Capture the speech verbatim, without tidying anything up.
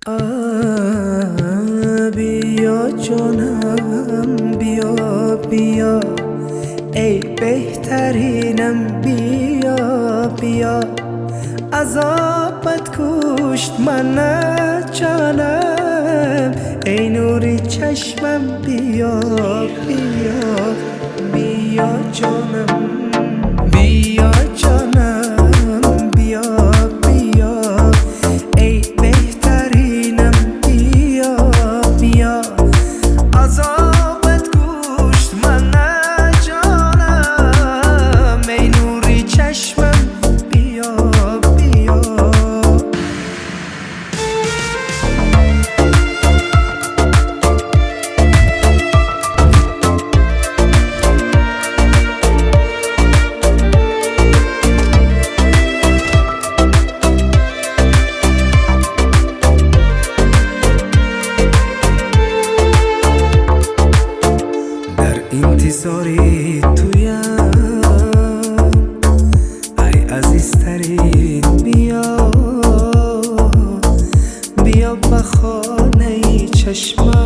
آه بیا جانم بیا بیا ای بهترینم بیا بیا عذابت کشت من نه جانم ای نوری چشمم بیا بیا بیا جانم بیا جانم بیا بیا ای بهترینم بیا بیا عذابت کشت من نه جانم ای نوری چشمم بیا بیا انتظاری تویم ای عزیزترین بیا بیا به خانه چشمم